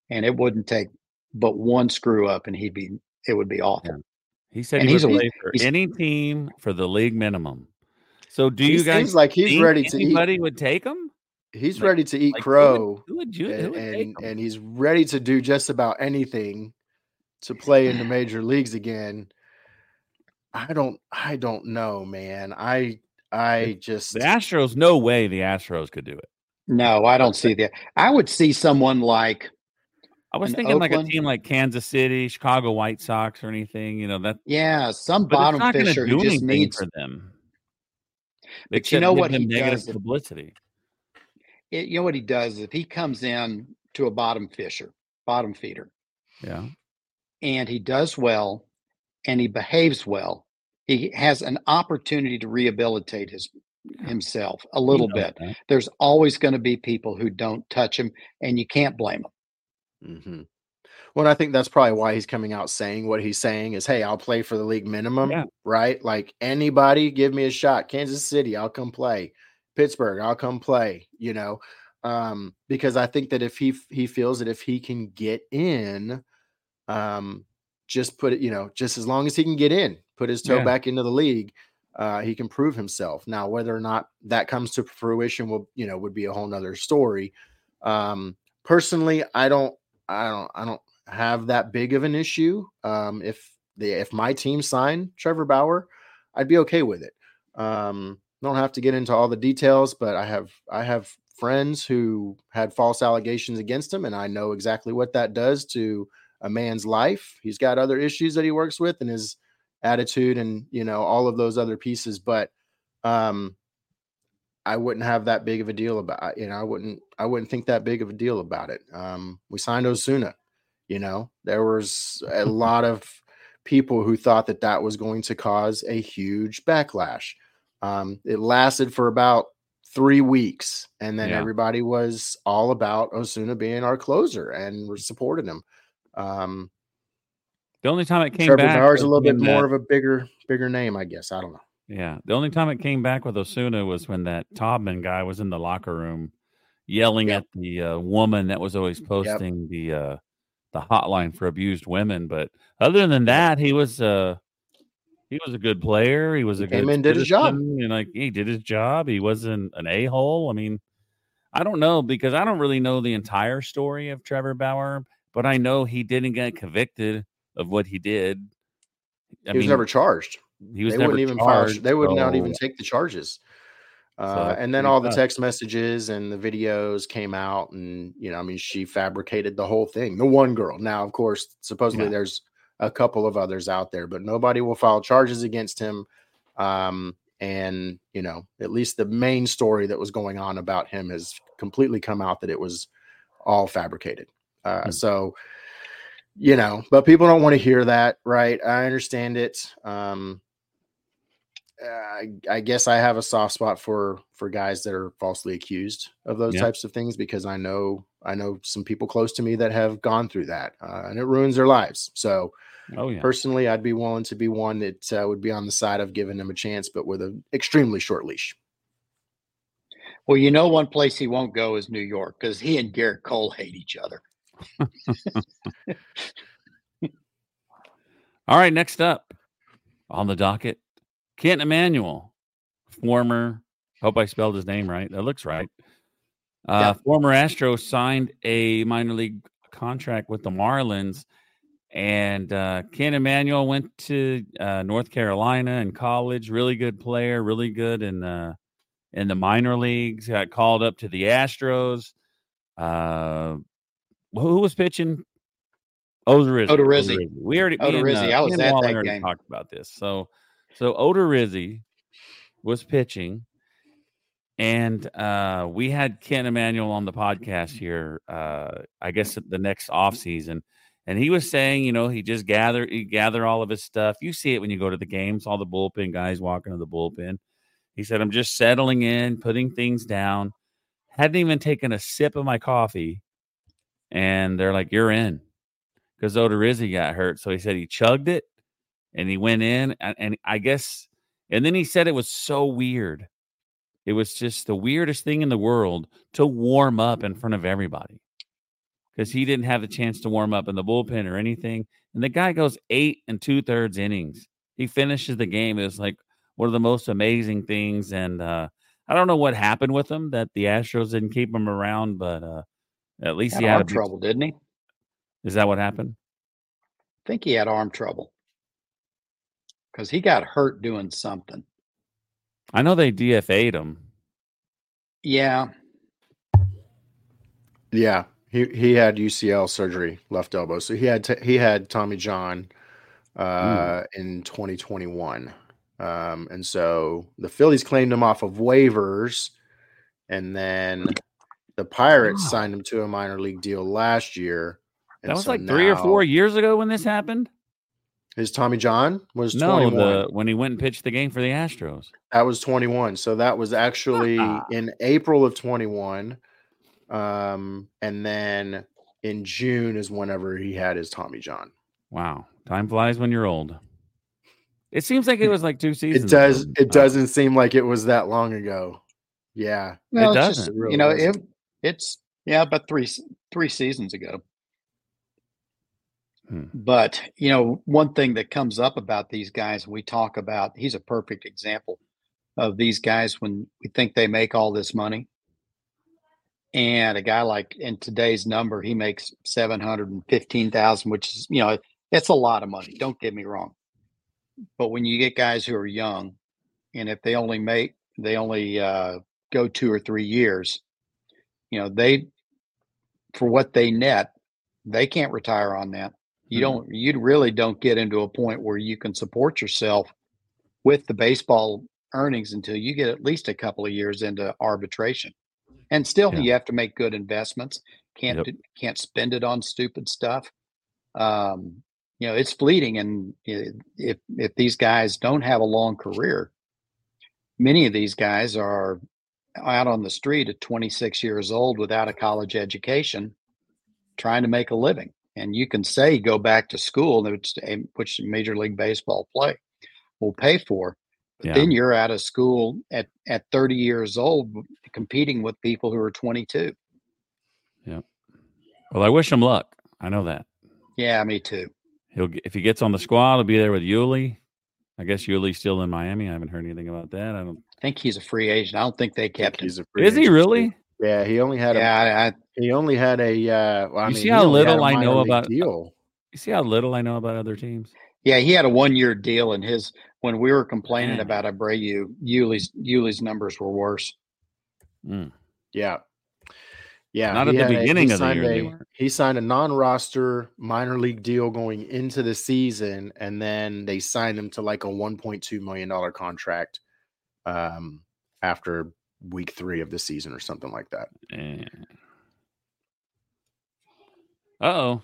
S3: and it wouldn't take but one screw up, and it would be awful.
S2: Yeah. He said
S3: And
S2: he would
S3: he's
S2: play for any team for the league minimum. So do
S4: He
S2: you guys
S4: seems like he's
S2: think
S4: ready to eat.
S2: anybody would take him?
S4: He's
S2: Like-
S4: ready to eat
S2: like,
S4: crow,
S2: who would take him?
S4: and he's ready to do just about anything to play in the major leagues again. I don't know, man. I just
S2: The Astros, no way the Astros could do it.
S3: No, I don't see that. I would see someone like,
S2: I was
S3: in
S2: thinking like a
S3: Oakland?
S2: team like Kansas City, Chicago White Sox, or anything. You know that,
S3: yeah, some
S2: but it's
S3: bottom
S2: not going to
S3: fisher
S2: do
S3: who just
S2: anything
S3: needs.
S2: for them.
S3: But
S2: Except
S3: you know
S2: give
S3: what
S2: them
S3: he
S2: negative
S3: does?
S2: publicity.
S3: You know what he does is if he comes in to a bottom feeder,
S2: Yeah,
S3: and he does well, and he behaves well, he has an opportunity to rehabilitate himself a
S2: He
S3: little
S2: knows
S3: bit.
S2: that.
S3: There's always going to be people who don't touch him, and you can't blame them.
S4: Mm-hmm. Well, I think that's probably why he's coming out saying what he's saying is, hey, I'll play for the league minimum,
S2: Yeah.
S4: right? Like anybody, give me a shot. Kansas City, I'll come play. Pittsburgh, I'll come play, because I think that if he feels that if he can get in, just put it, just as long as he can get in, put his toe
S2: Yeah.
S4: back into the league, he can prove himself. Now, whether or not that comes to fruition would be a whole nother story. Personally, I don't have that big of an issue. If my team signed Trevor Bauer, I'd be okay with it. Don't have to get into all the details, but I have friends who had false allegations against him, and I know exactly what that does to a man's life. He's got other issues that he works with and his attitude and, all of those other pieces. But, I wouldn't have that big of a deal about, I wouldn't think that big of a deal about it. We signed Osuna, there was a lot of people who thought that was going to cause a huge backlash. It lasted for about 3 weeks, and then everybody was all about Osuna being our closer, and we're supporting him.
S2: The only time it came
S4: Trevor
S2: back,
S4: Bauer's a little bit
S2: when
S4: more of a bigger name, I guess. I don't know.
S2: Yeah, the only time it came back with Osuna was when that Taubman guy was in the locker room yelling at the woman that was always posting the hotline for abused women. But other than that, he was a good player. He was a good
S4: came in, did his job.
S2: and he did his job. He wasn't an a-hole. I mean, I don't know, because I don't really know the entire story of Trevor Bauer, but I know he didn't get convicted of what he did.
S4: He was never charged.
S2: He was
S4: they
S2: never
S4: wouldn't even
S2: charged.
S4: They would not even take the charges. And then all the
S2: tough.
S4: text messages and the videos came out, and she fabricated the whole thing. The one girl. Now, of course, supposedly there's a couple of others out there, but nobody will file charges against him. And at least the main story that was going on about him has completely come out that it was all fabricated. So, but people don't want to hear that, right? I understand it. I guess I have a soft spot for guys that are falsely accused of those types of things, because I know some people close to me that have gone through that, and it ruins their lives. So, personally, I'd be willing to be one that would be on the side of giving them a chance, but with an extremely short leash.
S3: Well, one place he won't go is New York, because he and Garrett Cole hate each other.
S2: All right, next up on the docket, Kent Emanuel, former, hope I spelled his name right. That looks right. Former Astro, signed a minor league contract with the Marlins. And Kent Emanuel went to North Carolina in college. Really good player, really good in the minor leagues. Got called up to the Astros. Who was pitching?
S3: Odorizzi.
S2: We already
S3: Odorizzi. I was at that game.
S2: Talked about this. So Odorizzi was pitching, and we had Kent Emanuel on the podcast here. I guess the next offseason. And he was saying, he just gather all of his stuff. You see it when you go to the games, all the bullpen guys walking to the bullpen. He said, I'm just settling in, putting things down. Hadn't even taken a sip of my coffee. And they're like, you're in. Because Odorizzi got hurt. So he said he chugged it and he went in. And I guess, and then he said it was so weird. It was just the weirdest thing in the world to warm up in front of everybody. because he didn't have the chance to warm up in the bullpen or anything. And the guy goes 8 2/3 innings. He finishes the game. It was like one of the most amazing things. And I don't know what happened with him that the Astros didn't keep him around, but at least he had
S3: arm trouble, didn't he?
S2: Is that what happened?
S3: I think he had arm trouble because he got hurt doing something.
S2: I know they DFA'd him.
S3: Yeah.
S4: Yeah. He had UCL surgery, left elbow. So he had Tommy John in 2021. And so the Phillies claimed him off of waivers, and then the Pirates signed him to a minor league deal last year.
S2: That was like 3 or 4 years ago when this happened.
S4: His Tommy John was 21.
S2: When he went and pitched the game for the Astros.
S4: That was 21. So that was actually in April of 21. And then in June is whenever he had his Tommy John.
S2: Wow. Time flies when you're old. It seems like it was like 2 seasons.
S4: It does. Ago. It doesn't seem like it was that long ago. Yeah.
S3: Well,
S2: it doesn't.
S3: Just, really it's about three seasons ago. But, one thing that comes up about these guys, we talk about, he's a perfect example of these guys when we think they make all this money. And a guy like in today's number, he makes $715,000, which is, it's a lot of money. Don't get me wrong. But when you get guys who are young, and if they only go 2 or 3 years, for what they net, they can't retire on that. You really don't get into a point where you can support yourself with the baseball earnings until you get at least a couple of years into arbitration. And still, you have to make good investments. Can't spend it on stupid stuff. It's fleeting. And if these guys don't have a long career, many of these guys are out on the street at 26 years old without a college education, trying to make a living. And you can say go back to school, which Major League Baseball will pay for. But then you're out of school at 30 years old competing with people who are 22.
S2: Yeah. Well, I wish him luck. I know that.
S3: Yeah, me too.
S2: If he gets on the squad, he'll be there with Yuli. I guess Yuli's still in Miami. I haven't heard anything about that. I
S3: think he's a free agent. I don't think they kept him.
S2: Is he really?
S4: Yeah, he only had he only had a
S2: you see how little I know about deal. You see how little I know about other teams?
S3: Yeah, he had a 1-year deal, and when we were complaining about Abreu, Yuli's numbers were worse.
S4: Yeah.
S2: Not at the beginning of the year.
S4: He signed a non-roster minor league deal going into the season, and then they signed him to like a $1.2 million contract after week 3 of the season or something like that.
S2: Uh-oh.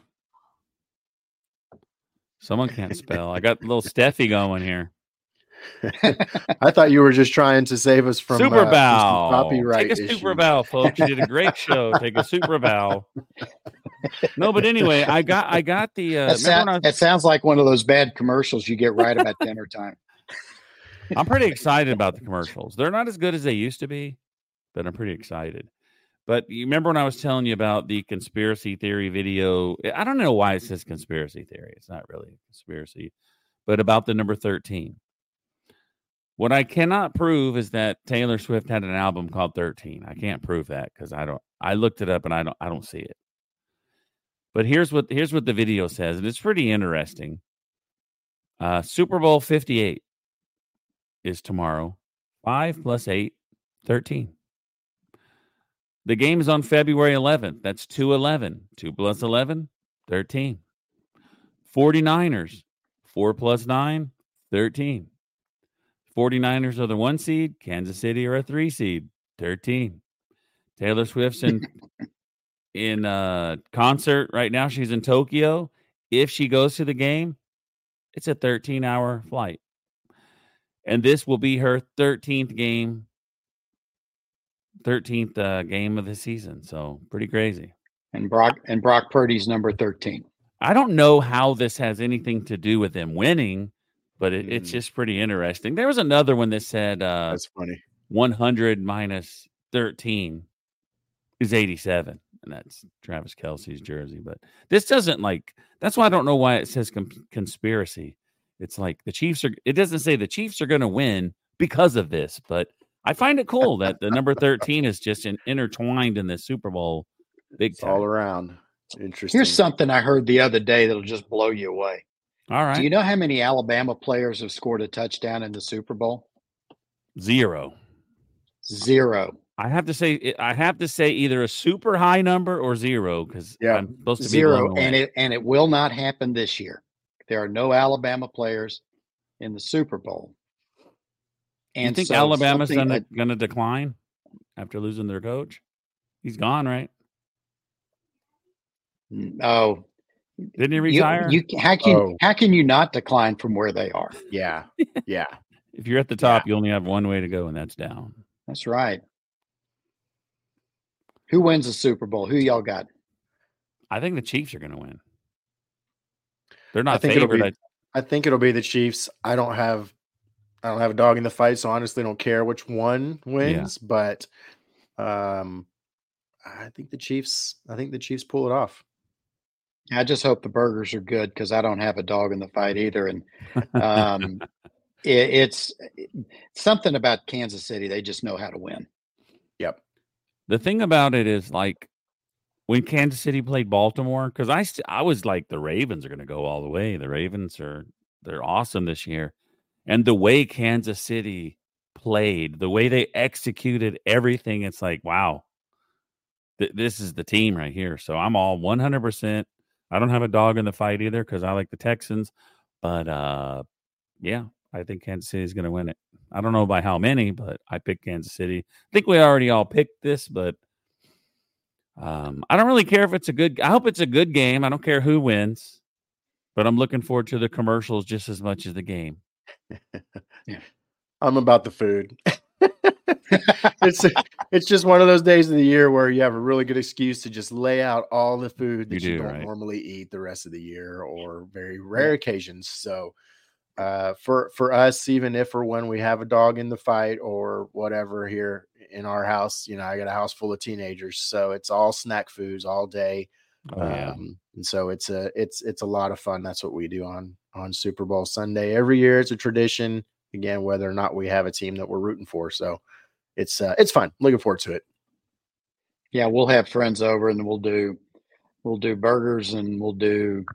S2: Someone can't spell. I got a little Steffi going here.
S4: I thought you were just trying to save us from
S2: super bow.
S4: Copyright
S2: Take a super bow, folks. You did a great show. Take a super bow. No, but anyway, I got the.
S3: It sounds like one of those bad commercials you get right about dinner time.
S2: I'm pretty excited about the commercials. They're not as good as they used to be, but I'm pretty excited. But you remember when I was telling you about the conspiracy theory video? I don't know why it says conspiracy theory. It's not really a conspiracy, but about the number 13. What I cannot prove is that Taylor Swift had an album called 13. I can't prove that because I looked it up and I don't see it. But here's what the video says, and it's pretty interesting. Super Bowl 58 is tomorrow. 5 + 8, 13. The game is on February 11th. That's 2/11. 2 + 11, 13. 49ers, 4 + 9, 13. 49ers are the 1 seed. Kansas City are a 3 seed. 13. Taylor Swift's in concert right now. She's in Tokyo. If she goes to the game, it's a 13-hour flight. And this will be her 13th game of the season. So pretty crazy.
S3: And Brock Purdy's number 13.
S2: I don't know how this has anything to do with them winning, but it's just pretty interesting. There was another one that said
S4: that's funny.
S2: 100 - 13 is 87. and that's Travis Kelce's jersey. But this doesn't that's why I don't know why it says conspiracy. It's like it doesn't say the Chiefs are going to win because of this, but I find it cool that the number 13 is just intertwined in the Super Bowl big time.
S4: All around. Interesting.
S3: Here's something I heard the other day that'll just blow you away.
S2: All right.
S3: Do you know how many Alabama players have scored a touchdown in the Super Bowl?
S2: 0. I have to say either a super high number or 0 because I'm supposed to be
S3: 0, and it will not happen this year. There are no Alabama players in the Super Bowl. And
S2: you think Alabama's going to decline after losing their coach? He's gone, right?
S3: Oh,
S2: didn't he retire?
S3: How can you not decline from where they are?
S4: Yeah.
S2: If you're at the top, you only have one way to go, and that's down.
S3: That's right. Who wins the Super Bowl? Who y'all got?
S2: I think the Chiefs are going to win. They're not favored.
S4: I think it'll be the Chiefs. I don't have a dog in the fight, so honestly, don't care which one wins. Yeah. But I think the Chiefs pull it off.
S3: I just hope the burgers are good because I don't have a dog in the fight either. And it's something about Kansas City. They just know how to win.
S4: Yep.
S2: The thing about it is when Kansas City played Baltimore, because I was like, the Ravens are going to go all the way. The Ravens they're awesome this year. And the way Kansas City played, the way they executed everything, it's like, wow, this is the team right here. So I'm all 100%. I don't have a dog in the fight either because I like the Texans. But, I think Kansas City is going to win it. I don't know by how many, but I picked Kansas City. I think we already all picked this, but I don't really care if it's I hope it's a good game. I don't care who wins, but I'm looking forward to the commercials just as much as the game.
S4: Yeah. I'm about the food. It's just one of those days of the year where you have a really good excuse to just lay out all the food that you don't normally eat the rest of the year or very rare occasions. So for us, even if or when we have a dog in the fight or whatever here in our house, I got a house full of teenagers, so it's all snack foods all day. And so it's a lot of fun. That's what we do on Super Bowl Sunday every year. It's a tradition, again, whether or not we have a team that we're rooting for. So it's fun. Looking forward to it.
S3: Yeah, we'll have friends over and we'll do burgers and we'll do,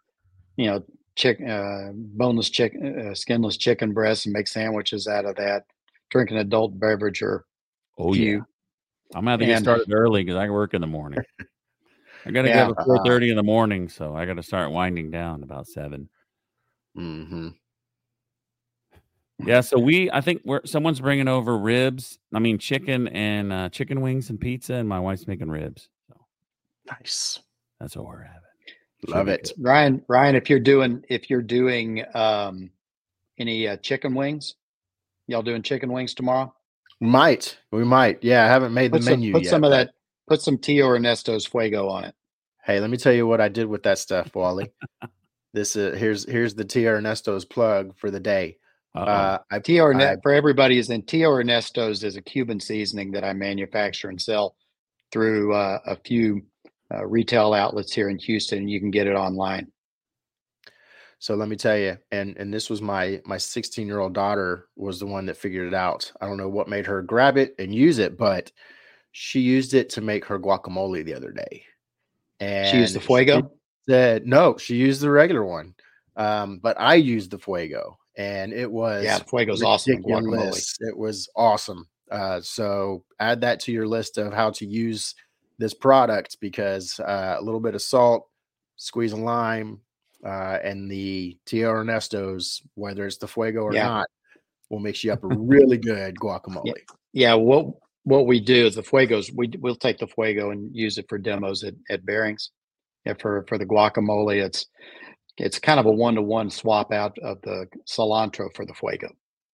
S3: boneless chicken, skinless chicken breasts and make sandwiches out of that. Drink an adult beverage or
S2: I'm gonna have to get started early because I work in the morning. I got to get up at 4:30 in the morning, so I got to start winding down about 7.
S4: Mm-hmm.
S2: Yeah, so I think someone's bringing over ribs. I mean, chicken and chicken wings and pizza, and my wife's making ribs. So
S4: nice.
S2: That's what we're having.
S4: Love it,
S3: Ryan. If you're doing any chicken wings, y'all doing chicken wings tomorrow?
S4: We might. Yeah, I haven't made the menu yet.
S3: Put some of that. Put some Tio Ernesto's Fuego on it.
S4: Hey, let me tell you what I did with that stuff, Wally. This here's the Tio Ernesto's plug for the day.
S3: For everybody is in Tio Ernesto's is a Cuban seasoning that I manufacture and sell through a few retail outlets here in Houston, and you can get it online.
S4: So let me tell you, and this was my 16-year-old daughter was the one that figured it out. I don't know what made her grab it and use it, but she used it to make her guacamole the other day. And
S3: she used the Fuego?
S4: No, she used the regular one. But I used the Fuego, and it was
S3: the Fuego's awesome. Guacamole.
S4: It was awesome. So add that to your list of how to use this product because a little bit of salt, squeeze a lime, and the Tio Ernesto's, whether it's the Fuego or not, will mix you up a really good guacamole.
S3: Yeah. What we do is the Fuegos, we'll take the Fuego and use it for demos at Bearings. Yeah, for the guacamole, it's kind of a 1-to-1 swap out of the cilantro for the Fuego.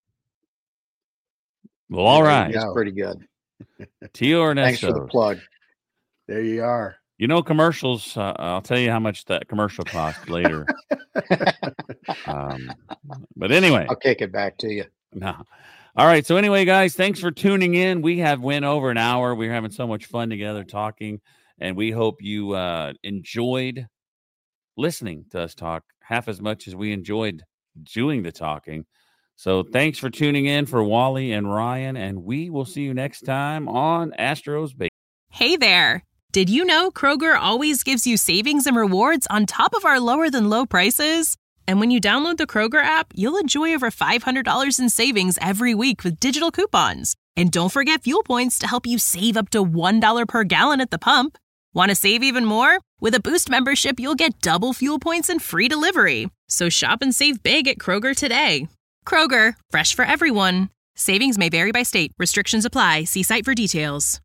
S2: Well, all right.
S3: It's pretty good.
S2: Tio Ernesto.
S3: Thanks for the plug.
S4: There you are.
S2: Commercials, I'll tell you how much that commercial cost later. But anyway.
S3: I'll kick it back to you.
S2: No. All right. So anyway, guys, thanks for tuning in. We have went over an hour. We're having so much fun together talking. And we hope you enjoyed listening to us talk half as much as we enjoyed doing the talking. So thanks for tuning in for Wally and Ryan, and we will see you next time on Astros Baseball.
S5: Hey there! Did you know Kroger always gives you savings and rewards on top of our lower-than-low prices? And when you download the Kroger app, you'll enjoy over $500 in savings every week with digital coupons. And don't forget fuel points to help you save up to $1 per gallon at the pump. Want to save even more? With a Boost membership, you'll get double fuel points and free delivery. So shop and save big at Kroger today. Kroger, fresh for everyone. Savings may vary by state. Restrictions apply. See site for details.